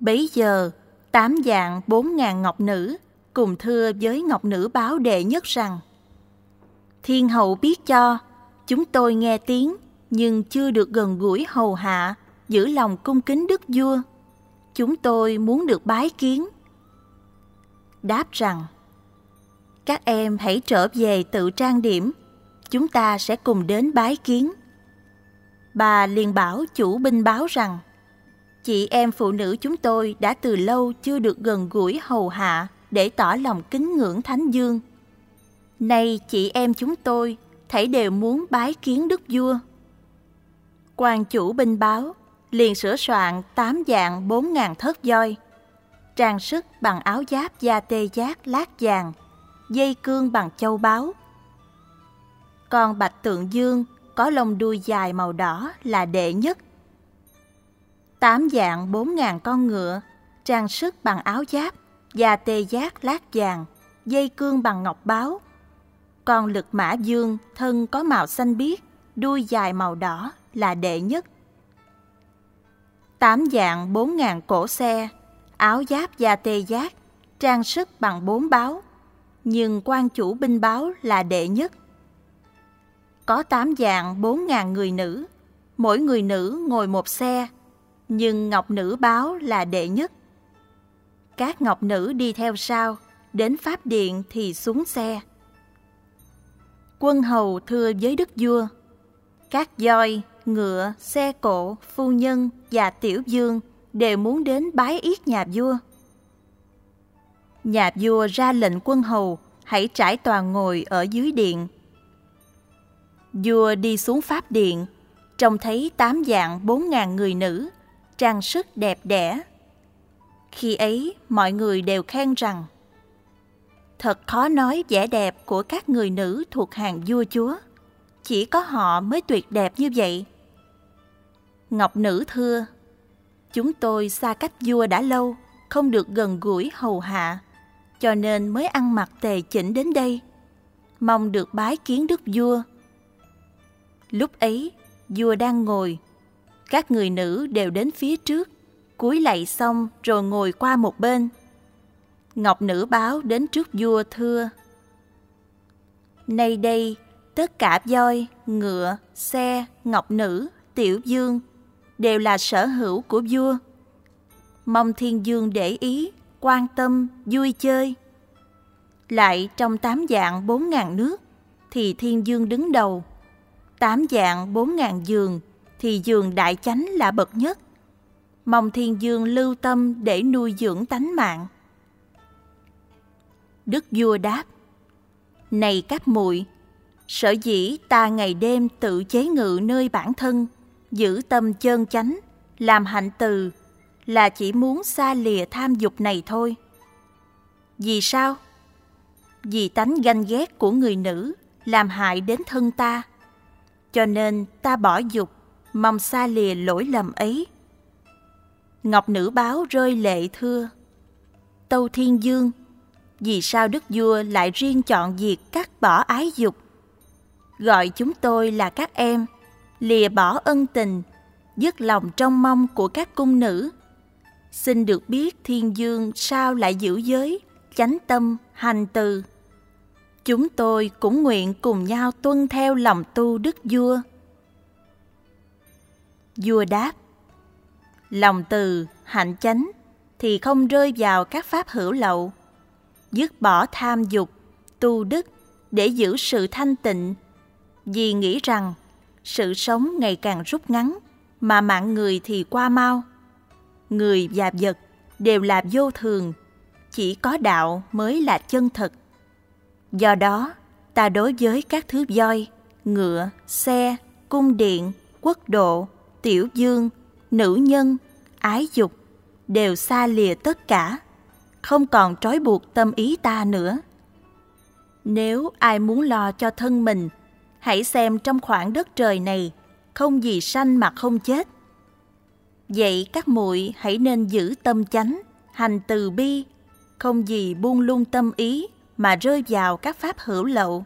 Bấy giờ, 8 vạn 4.000 ngọc nữ cùng thưa với ngọc nữ báo đệ nhất rằng: Thiên hậu biết cho, chúng tôi nghe tiếng nhưng chưa được gần gũi hầu hạ, giữ lòng cung kính đức vua. Chúng tôi muốn được bái kiến. Đáp rằng: Các em hãy trở về tự trang điểm, chúng ta sẽ cùng đến bái kiến. Bà liền bảo chủ binh báo rằng: Chị em phụ nữ chúng tôi đã từ lâu chưa được gần gũi hầu hạ để tỏ lòng kính ngưỡng Thánh Dương. Nay chị em chúng tôi thảy đều muốn bái kiến đức vua. Quan chủ binh báo liền sửa soạn 8 vạn 4.000 thớt voi, trang sức bằng áo giáp da tê giác lát vàng, dây cương bằng châu báu. Con bạch tượng dương có lông đuôi dài màu đỏ là đệ nhất. 8 vạn 4.000 con ngựa, trang sức bằng áo giáp, da tê giác lát vàng, dây cương bằng ngọc báu. Con lực mã dương thân có màu xanh biếc, đuôi dài màu đỏ là đệ nhất. 8 vạn 4.000 cổ xe, áo giáp da tê giác, trang sức bằng 4 báo, nhưng quan chủ binh báo là đệ nhất. Có 8 vạn 4.000 người nữ, mỗi người nữ ngồi một xe, nhưng ngọc nữ báo là đệ nhất. Các ngọc nữ đi theo sau, đến pháp điện thì xuống xe. Quân hầu thưa với đức vua: Các voi, ngựa, xe cộ, phu nhân và tiểu dương đều muốn đến bái yết nhà vua. Nhà vua ra lệnh quân hầu hãy trải toàn ngồi ở dưới điện. Vua đi xuống pháp điện, trông thấy 8 vạn 4.000 người nữ, trang sức đẹp đẽ. Khi ấy mọi người đều khen rằng: Thật khó nói vẻ đẹp của các người nữ thuộc hàng vua chúa, chỉ có họ mới tuyệt đẹp như vậy. Ngọc nữ thưa: Chúng tôi xa cách vua đã lâu, không được gần gũi hầu hạ, cho nên mới ăn mặc tề chỉnh đến đây, mong được bái kiến đức vua. Lúc ấy vua đang ngồi, các người nữ đều đến phía trước, cúi lạy xong rồi ngồi qua một bên. Ngọc nữ báo đến trước vua thưa: Nay đây tất cả voi, ngựa, xe, ngọc nữ, tiểu dương đều là sở hữu của vua. Mong thiên dương để ý, quan tâm, vui chơi. Lại trong 8 vạn 4.000 nước thì thiên dương đứng đầu. 8 vạn 4.000 giường thì giường đại chánh là bậc nhất. Mong thiên dương lưu tâm để nuôi dưỡng tánh mạng. Đức vua đáp: Này các muội, sở dĩ ta ngày đêm tự chế ngự nơi bản thân, giữ tâm chân chánh, làm hạnh từ, là chỉ muốn xa lìa tham dục này thôi. Vì sao? Vì tánh ganh ghét của người nữ làm hại đến thân ta, cho nên ta bỏ dục, mong xa lìa lỗi lầm ấy. Ngọc nữ báo rơi lệ thưa: Tâu thiên dương, vì sao đức vua lại riêng chọn việc cắt bỏ ái dục, gọi chúng tôi là các em, lìa bỏ ân tình, dứt lòng trông mong của các cung nữ? Xin được biết thiên dương sao lại giữ giới, chánh tâm, hành từ. Chúng tôi cũng nguyện cùng nhau tuân theo lòng tu đức vua. Vua đáp: Lòng từ, hạnh chánh thì không rơi vào các pháp hữu lậu, dứt bỏ tham dục, tu đức để giữ sự thanh tịnh. Vì nghĩ rằng sự sống ngày càng rút ngắn, mà mạng người thì qua mau. Người và vật đều là vô thường, chỉ có đạo mới là chân thật. Do đó, ta đối với các thứ voi, ngựa, xe, cung điện, quốc độ, tiểu dương, nữ nhân, ái dục đều xa lìa tất cả, không còn trói buộc tâm ý ta nữa. Nếu ai muốn lo cho thân mình, hãy xem trong khoảng đất trời này không gì sanh mà không chết. Vậy các muội hãy nên giữ tâm chánh, hành từ bi, không gì buông lung tâm ý mà rơi vào các pháp hữu lậu.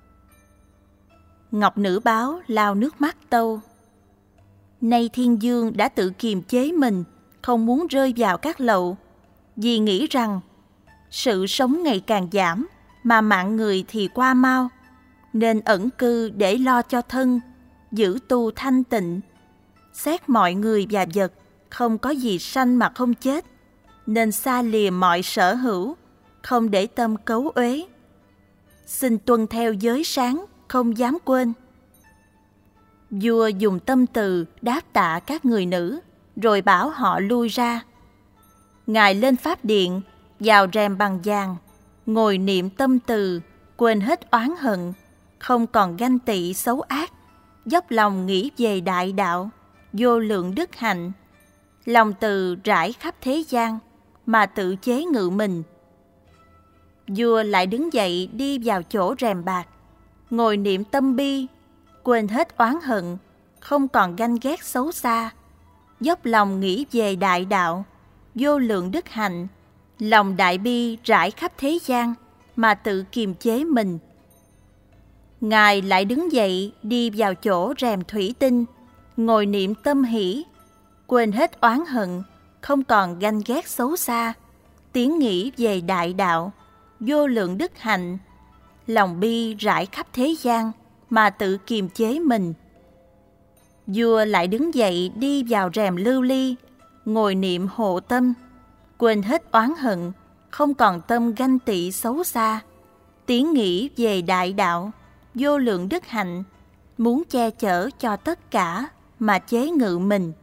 Ngọc nữ báo lau nước mắt tâu: Nay thiên dương đã tự kiềm chế mình, không muốn rơi vào các lậu, vì nghĩ rằng sự sống ngày càng giảm mà mạng người thì qua mau, nên ẩn cư để lo cho thân, giữ tu thanh tịnh. Xét mọi người và vật, không có gì sanh mà không chết, nên xa lìa mọi sở hữu, không để tâm cấu uế. Xin tuân theo giới sáng, không dám quên. Vua dùng tâm từ đáp tạ các người nữ, rồi bảo họ lui ra. Ngài lên pháp điện, vào rèm bằng vàng, ngồi niệm tâm từ, quên hết oán hận, không còn ganh tị xấu ác, dốc lòng nghĩ về đại đạo, vô lượng đức hạnh. Lòng từ rải khắp thế gian, mà tự chế ngự mình. Vua lại đứng dậy đi vào chỗ rèm bạc, ngồi niệm tâm bi, quên hết oán hận, không còn ganh ghét xấu xa, dốc lòng nghĩ về đại đạo, vô lượng đức hạnh. Lòng đại bi rải khắp thế gian, mà tự kiềm chế mình. Ngài lại đứng dậy đi vào chỗ rèm thủy tinh, ngồi niệm tâm hỷ, quên hết oán hận, không còn ganh ghét xấu xa, tiến nghĩ về đại đạo, vô lượng đức hạnh. Lòng bi rải khắp thế gian, mà tự kiềm chế mình. Vua lại đứng dậy đi vào rèm lưu ly, ngồi niệm hộ tâm, quên hết oán hận, không còn tâm ganh tị xấu xa, tiến nghĩ về đại đạo, vô lượng đức hạnh, muốn che chở cho tất cả mà chế ngự mình.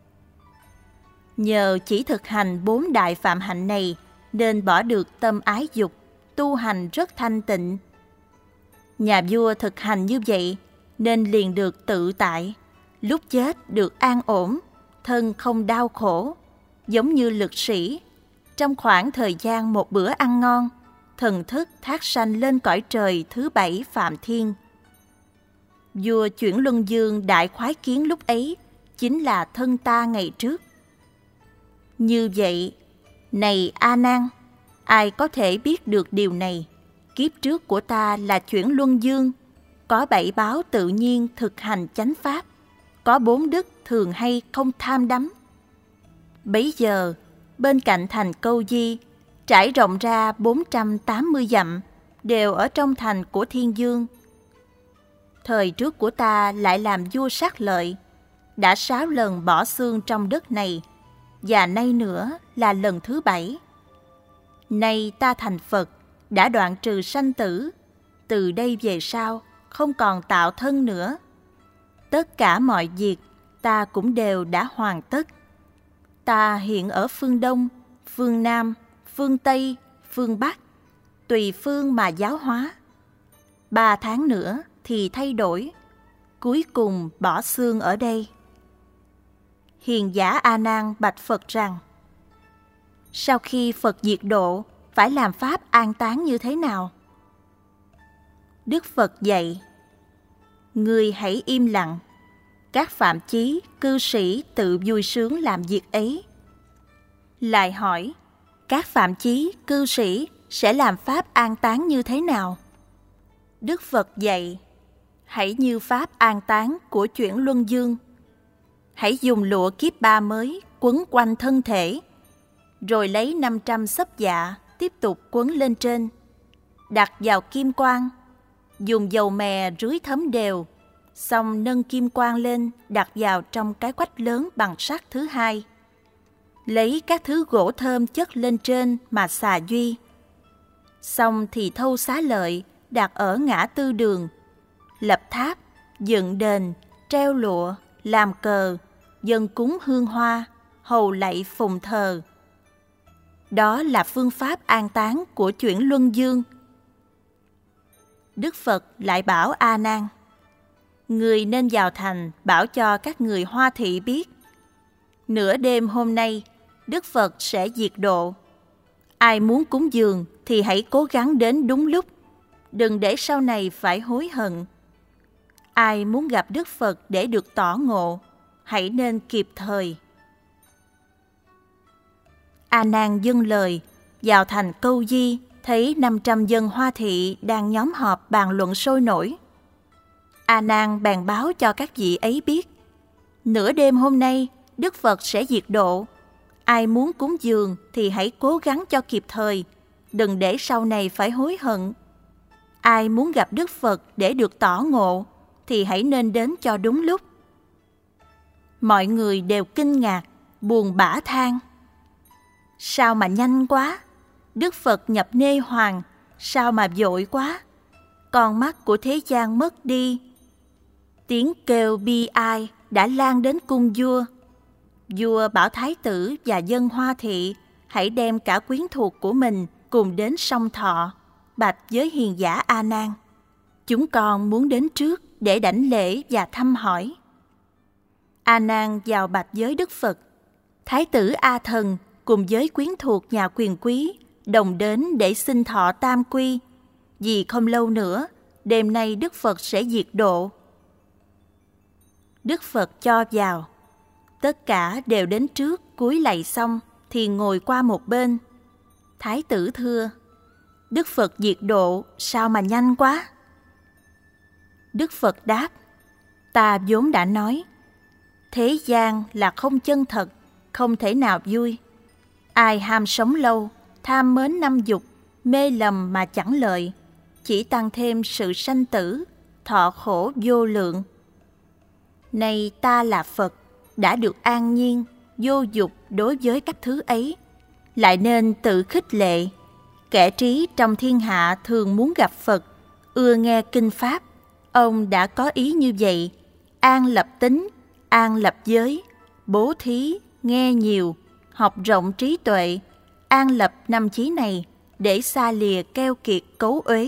Nhờ chỉ thực hành 4 đại phạm hạnh này nên bỏ được tâm ái dục, tu hành rất thanh tịnh. Nhà vua thực hành như vậy nên liền được tự tại, lúc chết được an ổn, thân không đau khổ, giống như lực sĩ. Trong khoảng thời gian một bữa ăn ngon, thần thức thác sanh lên cõi trời thứ 7 Phạm Thiên. Vua Chuyển Luân Dương đại khoái kiến lúc ấy chính là thân ta ngày trước. Như vậy, này A Nan, ai có thể biết được điều này? Kiếp trước của ta là Chuyển Luân Dương, có 7 báo tự nhiên thực hành chánh pháp, có 4 đức thường hay không tham đắm. Bấy giờ, bên cạnh thành Câu Di, trải rộng ra 480 dặm, đều ở trong thành của Thiên Dương. Thời trước của ta lại làm vua Sát Lợi, đã 6 lần bỏ xương trong đất này, và nay nữa là lần thứ 7. Nay ta thành Phật, đã đoạn trừ sanh tử, từ đây về sau không còn tạo thân nữa. Tất cả mọi việc ta cũng đều đã hoàn tất. Ta hiện ở phương Đông, phương Nam, phương Tây, phương Bắc, tùy phương mà giáo hóa. 3 tháng nữa thì thay đổi, cuối cùng bỏ xương ở đây. Hiền giả A Nan bạch Phật rằng: sau khi Phật diệt độ, phải làm pháp an táng như thế nào? Đức Phật dạy: ngươi hãy im lặng, các phạm chí, cư sĩ tự vui sướng làm việc ấy. Lại hỏi: các phạm chí, cư sĩ sẽ làm pháp an táng như thế nào? Đức Phật dạy: hãy như pháp an táng của Chuyển Luân Dương. Hãy dùng lụa kiếp 3 mới quấn quanh thân thể, rồi lấy 500 xấp dạ tiếp tục quấn lên trên, đặt vào kim quan, dùng dầu mè rưới thấm đều, xong nâng kim quan lên đặt vào trong cái quách lớn bằng sắt thứ 2. Lấy các thứ gỗ thơm chất lên trên mà xà duy. Xong thì thâu xá lợi đặt ở ngã tư đường, lập tháp, dựng đền, treo lụa, làm cờ, dâng cúng hương hoa, hầu lạy phụng thờ. Đó là phương pháp an táng của Chuyển Luân Dương. Đức Phật lại bảo A Nan: người nên vào thành bảo cho các người Hoa thị biết, nửa đêm hôm nay Đức Phật sẽ diệt độ. Ai muốn cúng dường thì hãy cố gắng đến đúng lúc, đừng để sau này phải hối hận. Ai muốn gặp Đức Phật để được tỏ ngộ, hãy nên kịp thời. A Nan dâng lời, vào thành Câu Di, thấy 500 dân Hoa thị đang nhóm họp bàn luận sôi nổi. A Nan bèn báo cho các vị ấy biết: nửa đêm hôm nay Đức Phật sẽ diệt độ. Ai muốn cúng dường thì hãy cố gắng cho kịp thời, đừng để sau này phải hối hận. Ai muốn gặp Đức Phật để được tỏ ngộ thì hãy nên đến cho đúng lúc. Mọi người đều kinh ngạc, buồn bã than: sao mà nhanh quá, Đức Phật nhập nê hoàng, sao mà vội quá, con mắt của thế gian mất đi. Tiếng kêu bi ai đã lan đến cung vua. Vua bảo thái tử và dân Hoa Thị hãy đem cả quyến thuộc của mình cùng đến sông Thọ, bạch với hiền giả A Nan: chúng con muốn đến trước để đảnh lễ và thăm hỏi. A Nan vào bạch với Đức Phật. Thái tử A Thần cùng với quyến thuộc nhà quyền quý đồng đến để xin thọ tam quy, vì không lâu nữa đêm nay Đức Phật sẽ diệt độ. Đức Phật cho vào. Tất cả đều đến trước, cúi lạy xong thì ngồi qua một bên. Thái tử thưa: Đức Phật diệt độ sao mà nhanh quá? Đức Phật đáp: ta vốn đã nói, thế gian là không chân thật, không thể nào vui. Ai ham sống lâu, tham mến năm dục, mê lầm mà chẳng lợi, chỉ tăng thêm sự sanh tử, thọ khổ vô lượng. Nay ta là Phật, đã được an nhiên, vô dục đối với các thứ ấy, lại nên tự khích lệ. Kẻ trí trong thiên hạ thường muốn gặp Phật, ưa nghe kinh pháp. Ông đã có ý như vậy: an lập tính, an lập giới, bố thí, nghe nhiều, học rộng trí tuệ, an lập năm chí này để xa lìa keo kiệt cấu uế.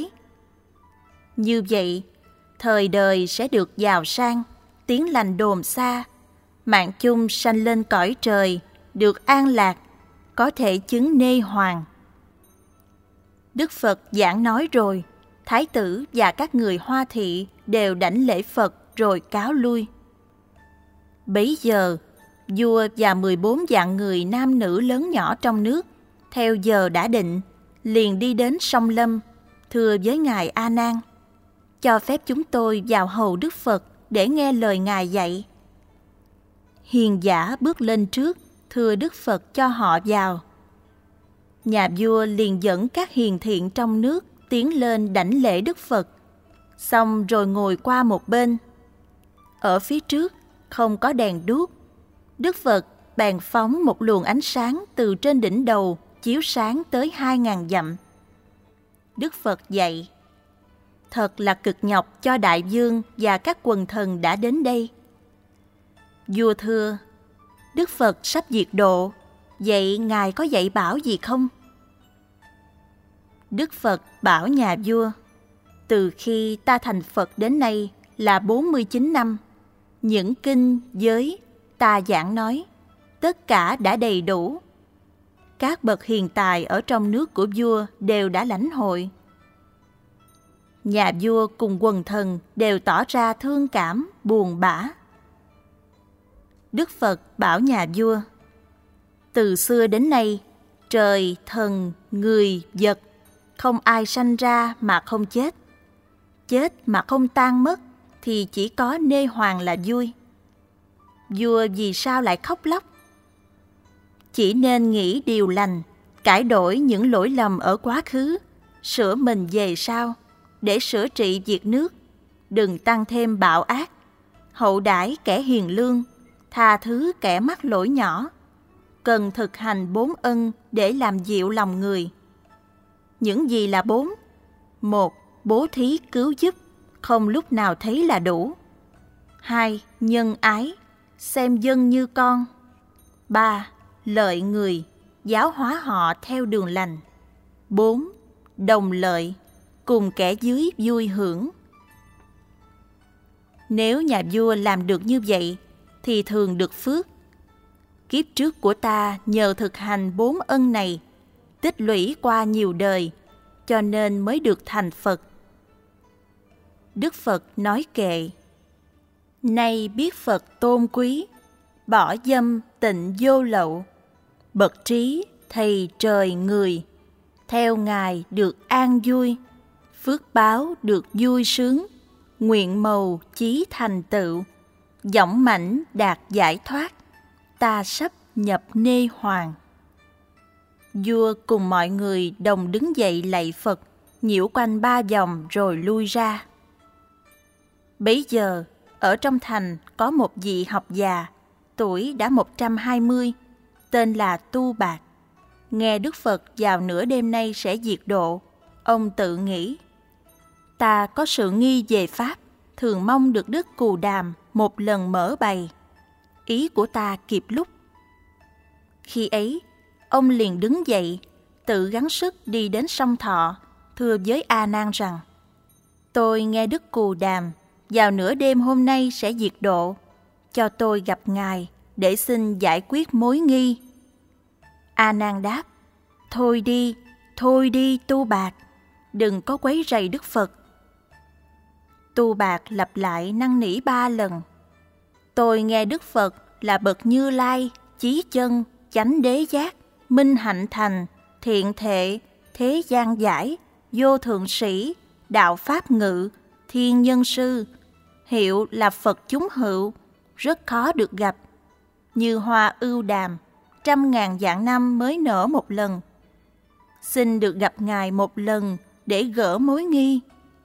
Như vậy, thời đời sẽ được giàu sang, tiếng lành đồn xa, mạng chung sanh lên cõi trời, được an lạc, có thể chứng nê hoàng. Đức Phật giảng nói rồi, thái tử và các người Hoa Thị đều đảnh lễ Phật rồi cáo lui. Bấy giờ, vua và 14 vạn người nam nữ lớn nhỏ trong nước, theo giờ đã định, liền đi đến sông Lâm, thưa với ngài A Nan: cho phép chúng tôi vào hầu Đức Phật để nghe lời ngài dạy. Hiền giả bước lên trước, thưa Đức Phật cho họ vào. Nhà vua liền dẫn các hiền thiện trong nước tiến lên đảnh lễ Đức Phật, xong rồi ngồi qua một bên. Ở phía trước không có đèn đuốc, Đức Phật bèn phóng một luồng ánh sáng từ trên đỉnh đầu chiếu sáng tới 2000 dặm. Đức Phật dạy: thật là cực nhọc cho đại vương và các quần thần đã đến đây. Vua thưa: Đức Phật sắp diệt độ, vậy ngài có dạy bảo gì không? Đức Phật bảo nhà vua: từ khi ta thành Phật đến nay là 49 năm, những kinh, giới ta giảng nói, tất cả đã đầy đủ. Các bậc hiền tài ở trong nước của vua đều đã lãnh hội. Nhà vua cùng quần thần đều tỏ ra thương cảm, buồn bã. Đức Phật bảo nhà vua: từ xưa đến nay, trời, thần, người, vật, không ai sanh ra mà không chết. Chết mà không tan mất thì chỉ có nê hoàng là vui. Vua vì sao lại khóc lóc? Chỉ nên nghĩ điều lành, cải đổi những lỗi lầm ở quá khứ, sửa mình về sau, để sửa trị việc nước. Đừng tăng thêm bạo ác, hậu đãi kẻ hiền lương, tha thứ kẻ mắc lỗi nhỏ. Cần thực hành 4 ân để làm dịu lòng người. Những gì là 4? 1. Bố thí cứu giúp, không lúc nào thấy là đủ. 2. Nhân ái, xem dân như con. 3. Lợi người, giáo hóa họ theo đường lành. 4. Đồng lợi, cùng kẻ dưới vui hưởng. Nếu nhà vua làm được như vậy thì thường được phước. Kiếp trước của ta nhờ thực hành 4 ân này, tích lũy qua nhiều đời, cho nên mới được thành Phật. Đức Phật nói kệ: nay biết Phật tôn quý, bỏ dâm tịnh vô lậu, bậc trí thầy trời người, theo ngài được an vui, phước báo được vui sướng, nguyện mầu chí thành tựu, dõng mãnh đạt giải thoát, ta sắp nhập nê hoàng. Vua cùng mọi người đồng đứng dậy lạy Phật, nhiễu quanh 3 vòng rồi lui ra. Bấy giờ, ở trong thành có một vị học già, tuổi đã 120, tên là Tu Bạc. Nghe Đức Phật vào nửa đêm nay sẽ diệt độ, ông tự nghĩ: ta có sự nghi về Pháp, thường mong được Đức Cù Đàm một lần mở bày. Ý của ta kịp lúc. Khi ấy, ông liền đứng dậy, tự gắng sức đi đến sông Thọ, thưa với A Nan rằng: tôi nghe Đức Cù Đàm vào nửa đêm hôm nay sẽ diệt độ, cho tôi gặp ngài để xin giải quyết mối nghi. A Nan đáp: thôi đi Tu Bạc, đừng có quấy rầy Đức Phật. Tu Bạc lặp lại năn nỉ 3 lần: tôi nghe Đức Phật là bậc Như Lai, chí chân, chánh đế giác, minh hạnh thành, thiện thệ, thế gian giải, vô thượng sĩ, đạo pháp ngự, thiên nhân sư, hiệu là Phật chúng hữu, rất khó được gặp, như hoa ưu đàm, 100.000 vạn năm mới nở một lần. Xin được gặp ngài một lần để gỡ mối nghi.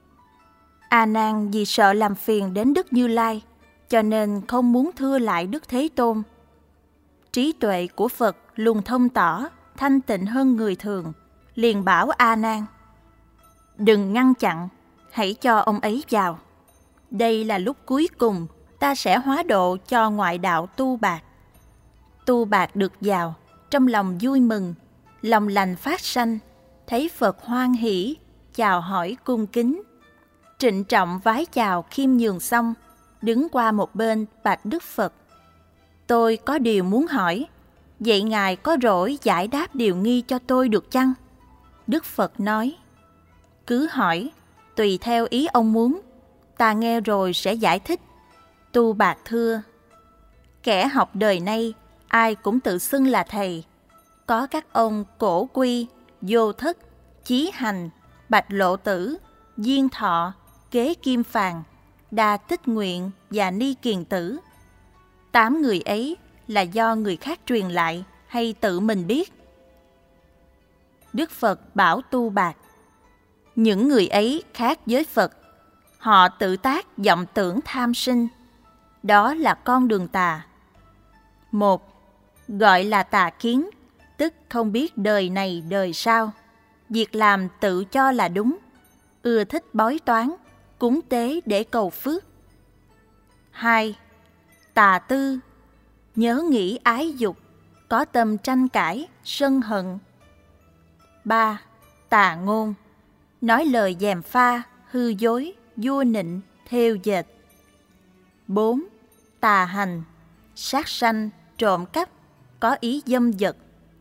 A Nan vì sợ làm phiền đến Đức Như Lai, cho nên không muốn thưa lại Đức Thế Tôn. Trí tuệ của Phật luôn thông tỏ, thanh tịnh hơn người thường, liền bảo A Nan: đừng ngăn chặn, hãy cho ông ấy vào. Đây là lúc cuối cùng ta sẽ hóa độ cho ngoại đạo Tu Bạc. Tu Bạc được vào, trong lòng vui mừng, lòng lành phát sanh, thấy Phật hoan hỷ, chào hỏi cung kính. Trịnh trọng vái chào khiêm nhường xong, đứng qua một bên bạch Đức Phật: tôi có điều muốn hỏi, vậy ngài có rỗi giải đáp điều nghi cho tôi được chăng? Đức Phật nói: cứ hỏi, tùy theo ý ông muốn, ta nghe rồi sẽ giải thích. Tu Bạc thưa: kẻ học đời nay ai cũng tự xưng là thầy, có các ông Cổ Quy, Vô Thất, Chí Hành, Bạch Lộ Tử, Diên Thọ, Kế Kim Phàn, Đa Tích Nguyện và Ni Kiền Tử. 8 người ấy là do người khác truyền lại hay tự mình biết? Đức Phật bảo Tu Bạc: những người ấy khác với Phật, họ tự tác vọng tưởng tham sinh, đó là con đường tà. Một, gọi là tà kiến, tức không biết đời này đời sau, việc làm tự cho là đúng, ưa thích bói toán, cúng tế để cầu phước. 2. Tà tư, nhớ nghĩ ái dục, có tâm tranh cãi, sân hận. 3. Tà ngôn, nói lời gièm pha, hư dối, vua nịnh, thêu dệt. 4. Tà hành, sát sanh, trộm cắp, có ý dâm dật.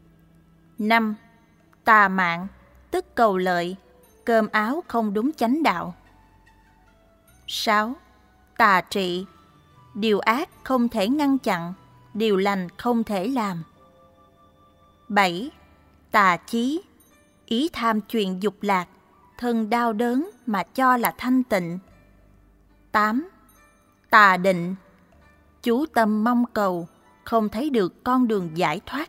5. Tà mạng, tức cầu lợi, cơm áo không đúng chánh đạo. 6. Tà trị, điều ác không thể ngăn chặn, điều lành không thể làm. 7. Tà chí, ý tham chuyện dục lạc, thân đau đớn mà cho là thanh tịnh. 8. Tà định, chú tâm mong cầu, không thấy được con đường giải thoát.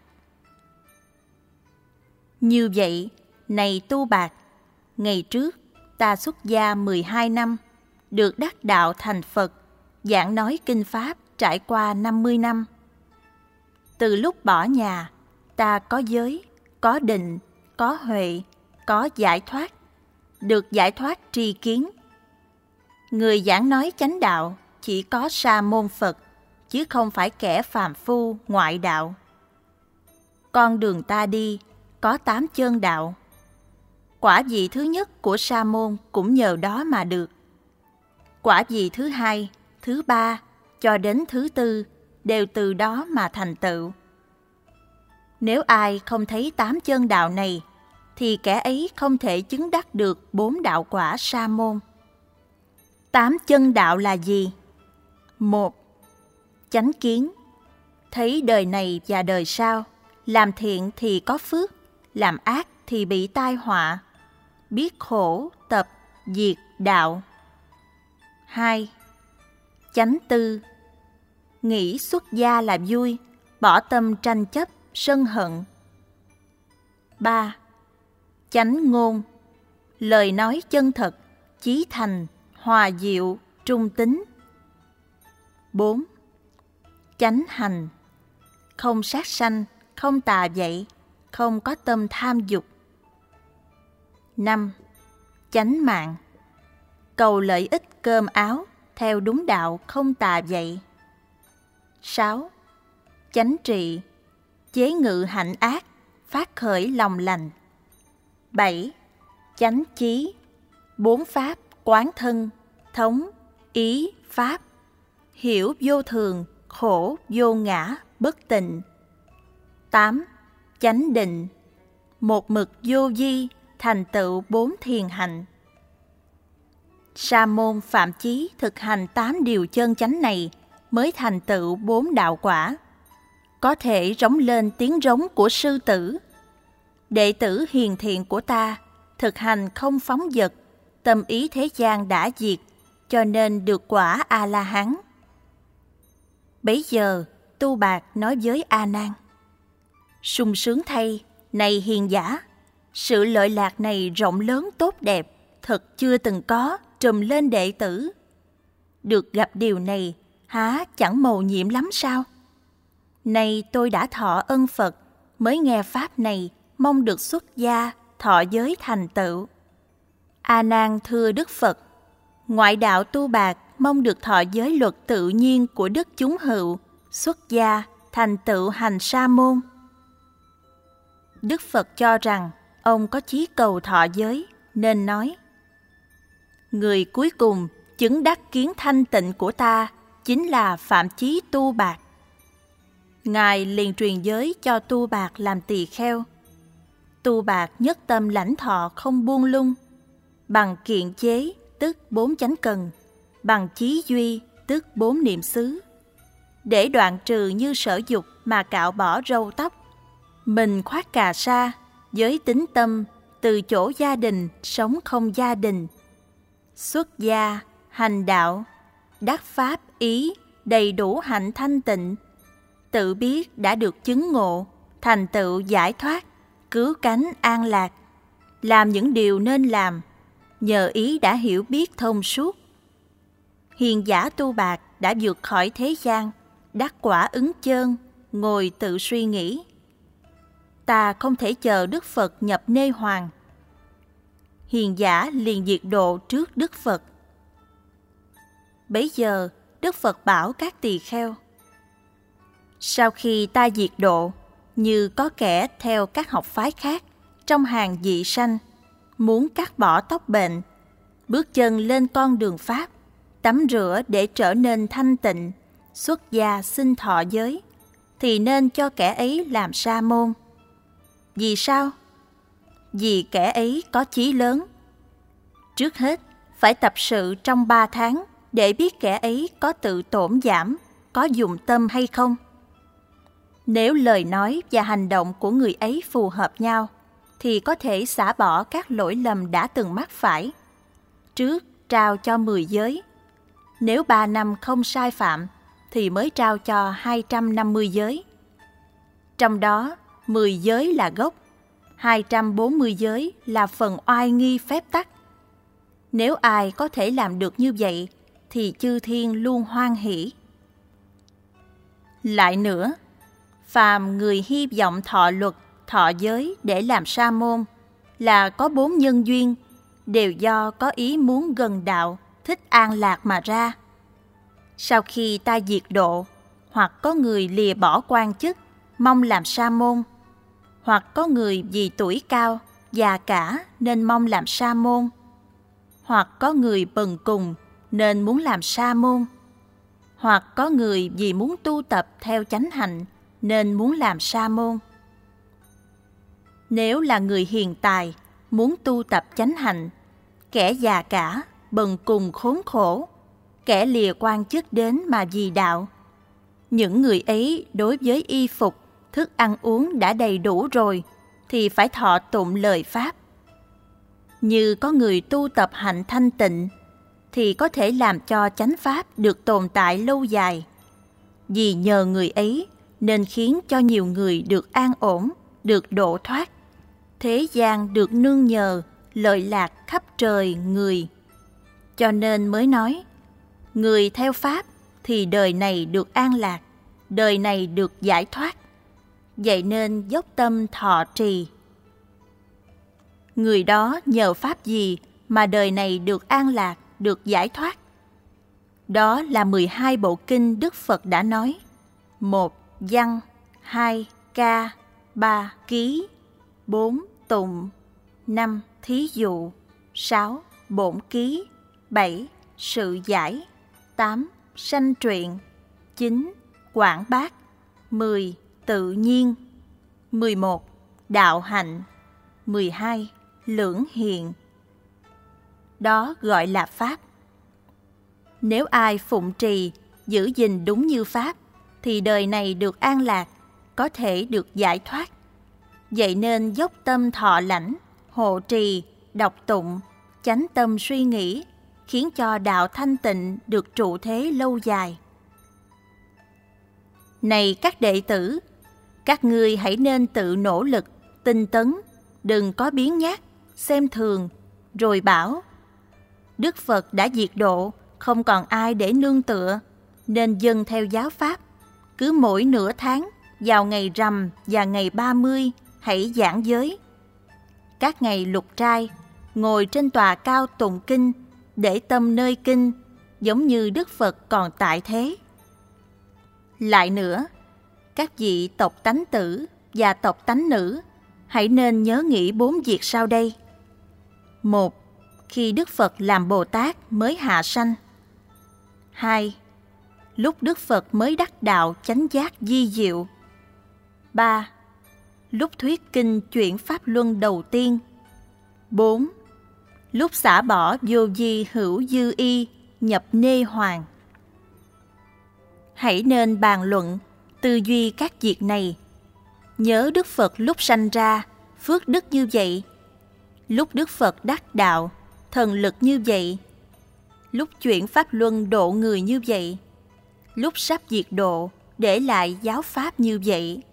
Như vậy, này Tu Bạc, ngày trước ta xuất gia 12 năm, được đắc đạo thành Phật, giảng nói kinh Pháp trải qua 50 năm. Từ lúc bỏ nhà, ta có giới, có định, có huệ, có giải thoát, được giải thoát tri kiến. Người giảng nói chánh đạo chỉ có Sa môn Phật, chứ không phải kẻ phàm phu ngoại đạo. Con đường ta đi có 8 chân đạo. Quả vị thứ nhất của Sa môn cũng nhờ đó mà được. Quả vị thứ hai, thứ ba cho đến thứ tư đều từ đó mà thành tựu. Nếu ai không thấy 8 chân đạo này, thì kẻ ấy không thể chứng đắc được 4 đạo quả Sa môn. 8 chân đạo là gì? 1. Chánh kiến, thấy đời này và đời sau, làm thiện thì có phước, làm ác thì bị tai họa, biết khổ, tập, diệt, đạo. 2. Chánh tư, nghĩ xuất gia là vui, bỏ tâm tranh chấp, sân hận. 3. Chánh ngôn, lời nói chân thật, chí thành, hòa diệu, trung tín. 4. Chánh hành, không sát sanh, không tà dậy, không có tâm tham dục. 5. Chánh mạng, cầu lợi ích cơm áo, theo đúng đạo không tà dậy. 6. Chánh trị, chế ngự hạnh ác, phát khởi lòng lành. 7. Chánh chí, 4 pháp quán thân, thống, ý, pháp, hiểu vô thường, khổ, vô ngã, bất tịnh. 8. Chánh định, một mực vô vi, thành tựu 4 thiền hạnh. Sa môn Phạm Chí thực hành 8 điều chân chánh này mới thành tựu 4 đạo quả, có thể rống lên tiếng rống của sư tử. Đệ tử hiền thiện của ta thực hành không phóng dật, tâm ý thế gian đã diệt, cho nên được quả A-la-hán. Bấy giờ Tu Bạt nói với A Nan: sung sướng thay, này hiền giả, sự lợi lạc này rộng lớn tốt đẹp, thật chưa từng có trùm lên đệ tử. Được gặp điều này, há chẳng mầu nhiệm lắm sao? Nay tôi đã thọ ân Phật, mới nghe pháp này, mong được xuất gia, thọ giới thành tựu. A Nan thưa Đức Phật: ngoại đạo Tu Bạt mong được thọ giới luật tự nhiên của đức chúng hữu, xuất gia, thành tựu hành sa môn. Đức Phật cho rằng ông có chí cầu thọ giới, nên nói: người cuối cùng chứng đắc kiến thanh tịnh của ta chính là Phạm Chí Tu Bạt. Ngài liền truyền giới cho Tu Bạt làm tỳ kheo. Tu Bạt nhất tâm lãnh thọ không buông lung, bằng kiện chế tức 4 chánh cần, bằng chí duy tức 4 niệm xứ, để đoạn trừ như sở dục mà cạo bỏ râu tóc. Mình khoác cà sa, giới tính tâm, từ chỗ gia đình sống không gia đình. Xuất gia, hành đạo, đắc pháp ý, đầy đủ hạnh thanh tịnh. Tự biết đã được chứng ngộ, thành tựu giải thoát, cứu cánh an lạc. Làm những điều nên làm, nhờ ý đã hiểu biết thông suốt. Hiền giả Tu Bạt đã vượt khỏi thế gian, đắc quả ứng chơn, ngồi tự suy nghĩ: ta không thể chờ Đức Phật nhập nê hoàng. Hiền giả liền diệt độ trước Đức Phật. Bấy giờ Đức Phật bảo các tỳ kheo: sau khi ta diệt độ, như có kẻ theo các học phái khác trong hàng dị sanh, muốn cắt bỏ tóc bệnh, bước chân lên con đường Pháp, tắm rửa để trở nên thanh tịnh, xuất gia xin thọ giới, thì nên cho kẻ ấy làm sa môn. Vì sao? Vì kẻ ấy có chí lớn. Trước hết, phải tập sự trong 3 tháng để biết kẻ ấy có tự tổn giảm, có dụng tâm hay không. Nếu lời nói và hành động của người ấy phù hợp nhau, thì có thể xả bỏ các lỗi lầm đã từng mắc phải. Trước trao cho 10 giới. Nếu 3 năm không sai phạm, thì mới trao cho 250 giới. Trong đó, 10 giới là gốc, 240 giới là phần oai nghi phép tắc. Nếu ai có thể làm được như vậy, thì chư thiên luôn hoan hỷ. Lại nữa, phàm người hy vọng thọ luật, thọ giới để làm sa môn, là có 4 nhân duyên, đều do có ý muốn gần đạo, thích an lạc mà ra. Sau khi ta diệt độ, hoặc có người lìa bỏ quan chức, mong làm sa môn, hoặc có người vì tuổi cao, già cả nên mong làm sa môn, hoặc có người bần cùng nên muốn làm sa môn, hoặc có người vì muốn tu tập theo chánh hạnh nên muốn làm sa môn. Nếu là người hiền tài, muốn tu tập chánh hạnh, kẻ già cả, bần cùng khốn khổ, kẻ lìa quan chức đến mà vì đạo, những người ấy đối với y phục, thức ăn uống đã đầy đủ rồi, thì phải thọ tụng lời Pháp. Như có người tu tập hạnh thanh tịnh, thì có thể làm cho chánh Pháp được tồn tại lâu dài. Vì nhờ người ấy nên khiến cho nhiều người được an ổn, được độ thoát. Thế gian được nương nhờ, lợi lạc khắp trời người. Cho nên mới nói, người theo Pháp thì đời này được an lạc, đời này được giải thoát. Vậy nên dốc tâm thọ trì. Người đó nhờ Pháp gì mà đời này được an lạc, được giải thoát? Đó là 12 bộ kinh Đức Phật đã nói. 1. Văn, 2. Ca, 3. Ký, 4. Tụng, 5. Thí dụ, 6. Bổn ký, 7. Sự giải, 8. Sanh truyện, 9. Quảng bác, 10. Tự nhiên, 11. Đạo hạnh, 12. Lưỡng hiện. Đó gọi là Pháp. Nếu ai phụng trì, giữ gìn đúng như Pháp, thì đời này được an lạc, có thể được giải thoát. Vậy nên dốc tâm thọ lãnh, hộ trì, đọc tụng, chánh tâm suy nghĩ, khiến cho đạo thanh tịnh được trụ thế lâu dài. Này các đệ tử, các ngươi hãy nên tự nỗ lực, tinh tấn, đừng có biếng nhác, xem thường, rồi bảo: Đức Phật đã diệt độ, không còn ai để nương tựa, nên dâng theo giáo Pháp. Cứ mỗi nửa tháng, vào ngày rằm và ngày 30, hãy giảng giới. Các ngày lục trai, ngồi trên tòa cao tụng kinh, để tâm nơi kinh, giống như Đức Phật còn tại thế. Lại nữa, các vị tộc tánh tử và tộc tánh nữ, hãy nên nhớ nghĩ 4 việc sau đây. 1. Khi Đức Phật làm Bồ Tát mới hạ sanh. 2. Lúc Đức Phật mới đắc đạo chánh giác di diệu. 3. Lúc thuyết kinh chuyển Pháp Luân đầu tiên. 4. Lúc xả bỏ vô vi hữu dư y, nhập nê hoàng. Hãy nên bàn luận, tư duy các việc này. Nhớ Đức Phật lúc sanh ra, phước đức như vậy. Lúc Đức Phật đắc đạo, thần lực như vậy. Lúc chuyển Pháp Luân độ người như vậy. Lúc sắp diệt độ, để lại giáo Pháp như vậy.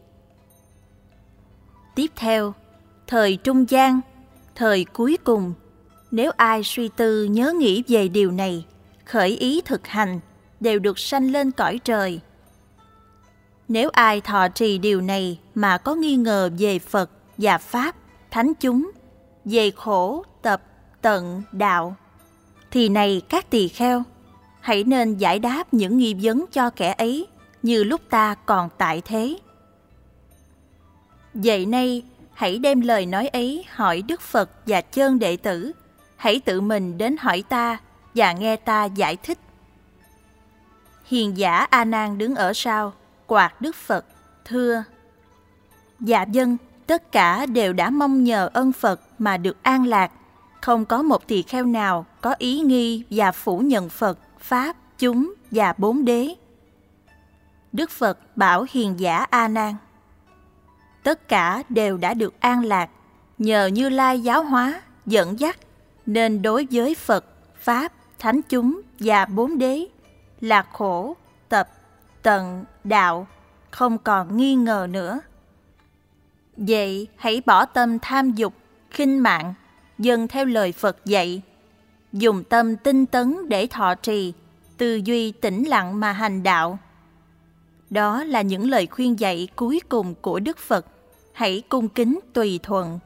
Tiếp theo, thời trung gian, thời cuối cùng, nếu ai suy tư nhớ nghĩ về điều này, khởi ý thực hành, đều được sanh lên cõi trời. Nếu ai thọ trì điều này mà có nghi ngờ về Phật và Pháp, thánh chúng, về khổ, tập, tận, đạo, thì này các tỳ kheo, hãy nên giải đáp những nghi vấn cho kẻ ấy như lúc ta còn tại thế. Vậy nay, hãy đem lời nói ấy hỏi Đức Phật và chơn đệ tử, hãy tự mình đến hỏi ta và nghe ta giải thích. Hiền giả A Nan đứng ở sau, quạt Đức Phật, thưa: Dạ vâng, tất cả đều đã mong nhờ ân Phật mà được an lạc, không có một tỳ kheo nào có ý nghi và phủ nhận Phật, Pháp, chúng và 4 đế. Đức Phật bảo hiền giả A Nan: Tất cả đều đã được an lạc, nhờ Như Lai giáo hóa, dẫn dắt, nên đối với Phật, Pháp, thánh chúng và 4 đế là khổ, tập, tận, đạo, không còn nghi ngờ nữa. Vậy hãy bỏ tâm tham dục, khinh mạng, dâng theo lời Phật dạy, dùng tâm tinh tấn để thọ trì, tư duy tĩnh lặng mà hành đạo. Đó là những lời khuyên dạy cuối cùng của Đức Phật, hãy cung kính tùy thuận.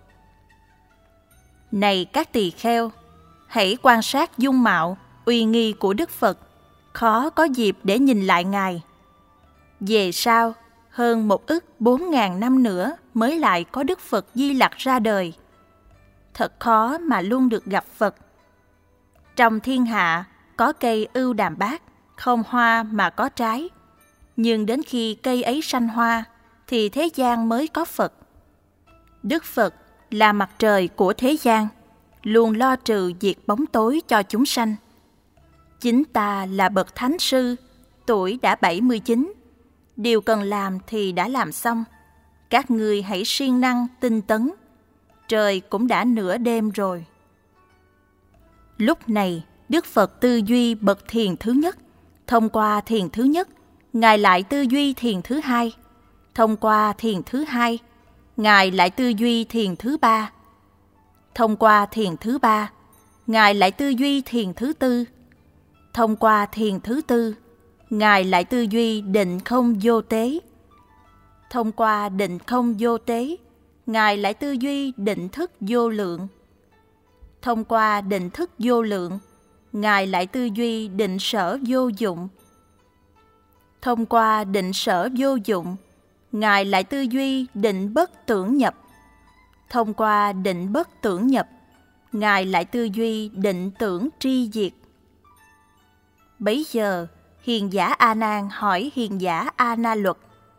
Này các tỳ kheo, hãy quan sát dung mạo, uy nghi của Đức Phật, khó có dịp để nhìn lại Ngài. Về sau, hơn 1.400.000 năm nữa mới lại có Đức Phật Di Lặc ra đời. Thật khó mà luôn được gặp Phật. Trong thiên hạ có cây ưu đàm bát, không hoa mà có trái. Nhưng đến khi cây ấy sanh hoa, thì thế gian mới có Phật. Đức Phật là mặt trời của thế gian, luôn lo trừ diệt bóng tối cho chúng sanh. Chính ta là bậc thánh sư, tuổi đã 79. Điều cần làm thì đã làm xong. Các ngươi hãy siêng năng tinh tấn. Trời cũng đã nửa đêm rồi. Lúc này, Đức Phật tư duy bậc thiền thứ nhất. Thông qua thiền thứ nhất, Ngài lại tư duy thiền thứ hai. Thông qua thiền thứ hai, Ngài lại tư duy thiền thứ ba. Thông qua thiền thứ ba, Ngài lại tư duy thiền thứ tư. Thông qua thiền thứ tư, Ngài lại tư duy định không vô tế. Thông qua định không vô tế, Ngài lại tư duy định thức vô lượng. Thông qua định thức vô lượng, Ngài lại tư duy định sở vô dụng. Thông qua định sở vô dụng, Ngài lại tư duy định bất tưởng nhập. Thông qua định bất tưởng nhập, Ngài lại tư duy định tưởng tri diệt. Bấy giờ, hiền giả A Nan hỏi hiền giả A Na Luật: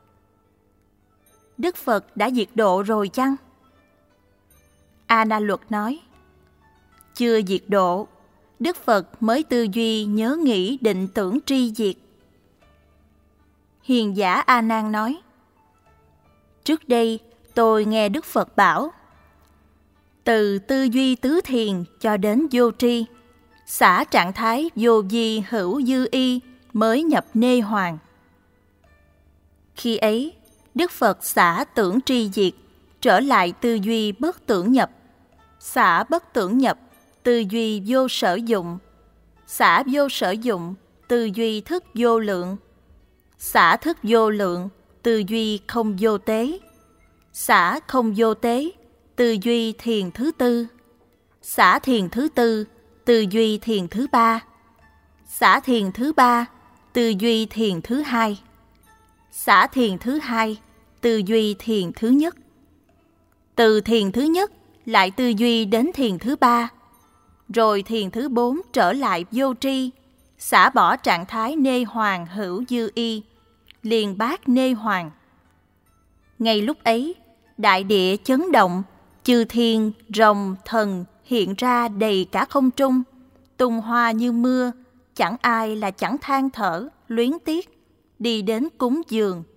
Đức Phật đã diệt độ rồi chăng? A Na Luật nói: Chưa diệt độ, Đức Phật mới tư duy nhớ nghĩ định tưởng tri diệt. Hiền giả A Nan nói: Trước đây tôi nghe Đức Phật bảo, từ tư duy tứ thiền cho đến vô tri, xả trạng thái vô vi hữu dư y mới nhập nê hoàng. Khi ấy, Đức Phật xả tưởng tri diệt, trở lại tư duy bất tưởng nhập. Xả bất tưởng nhập, tư duy vô sở dụng. Xả vô sở dụng, tư duy thức vô lượng. Xả thức vô lượng, tư duy không vô tế. Xả không vô tế, tư duy thiền thứ tư. Xả thiền thứ tư, tư duy thiền thứ ba. Xả thiền thứ ba, tư duy thiền thứ hai. Xả thiền thứ hai, tư duy thiền thứ nhất. Từ thiền thứ nhất lại tư duy đến thiền thứ ba. Rồi thiền thứ bốn trở lại vô tri, xả bỏ trạng thái nê hoàng hữu dư y, liền bát nê hoàng. Ngay lúc ấy, đại địa chấn động, chư thiên, rồng, thần hiện ra đầy cả không trung, tung hoa như mưa, chẳng ai là chẳng than thở, luyến tiếc, đi đến cúng dường.